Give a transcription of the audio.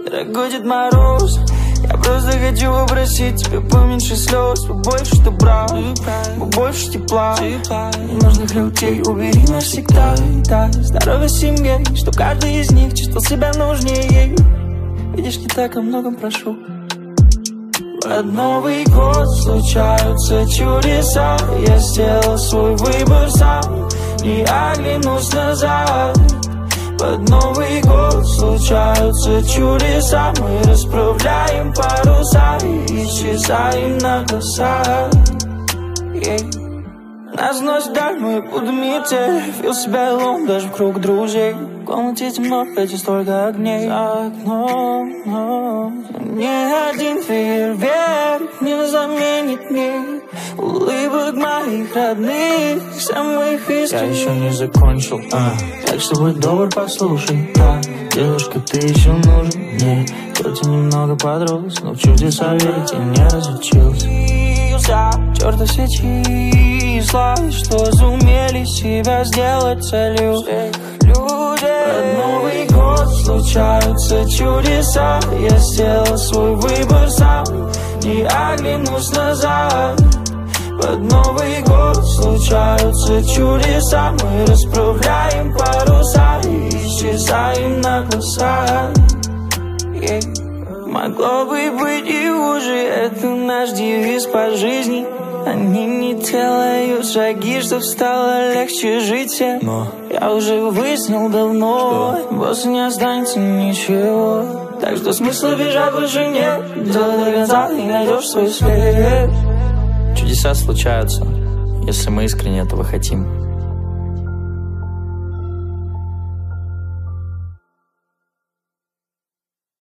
Дорогой Дед Мороз, я просто хочу попросить тебя поменьше слез, побольше добра, побольше тепла. Ненужных людей убери навсегда. Здоровья семье, что каждый из них чувствовал себя нужнее. Видишь, не так о многом прошу. Под Новый год случаются чудеса. Я сделал свой выбор сам, не оглянусь назад. Под Новый год случаются чудеса. Мы расправляем паруса и исчезаем на глазах. Нас носит вдаль, мы будем идти. Фил себя лом даже в круг друзей. В комнате темно, эти столько огней. За окном, но ни один фейерверк не заменит мир улыбок моих родных, самых искренних. Я еще не закончил, так что будь добр, послушай, девушка, ты еще нужен мне. Хоть и немного подрос, но в чудеса верить я не разучился. Чёрта все числа, что сумели себя сделать целью всех людей. Под Новый год случаются чудеса. Я сделал свой выбор сам, не оглянусь назад. Под Новый год случаются чудеса. Мы расправляем паруса и исчезаем на глазах. Могло бы быть и хуже, это наш девиз по жизни. Они не делают шаги, чтоб стало легче жить всем. Но я уже выяснил давно, больше не останется ничего. Так что смысла бежать больше нет, делай до конца, и найдешь свой след. Чудеса случаются, если мы искренне этого хотим.